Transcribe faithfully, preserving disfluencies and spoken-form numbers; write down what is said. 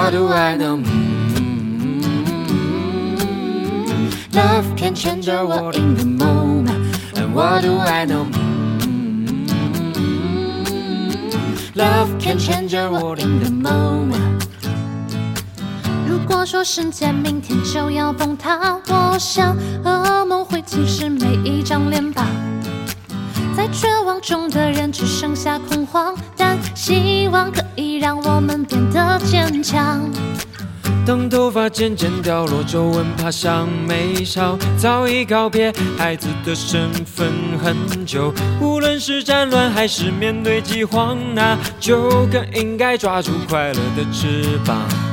What do I know? Love can change a world in the moment. And what do I know? Love can change a world in the moment. 如果说世界明天就要崩塌，我想噩梦会侵蚀每一张脸庞。在绝望中的人只剩下恐慌，但希望可以让我们变得坚强。 当头发渐渐掉落，皱纹爬上眉梢，早已告别孩子的身份很久。无论是战乱还是面对饥荒，那就更应该抓住快乐的翅膀。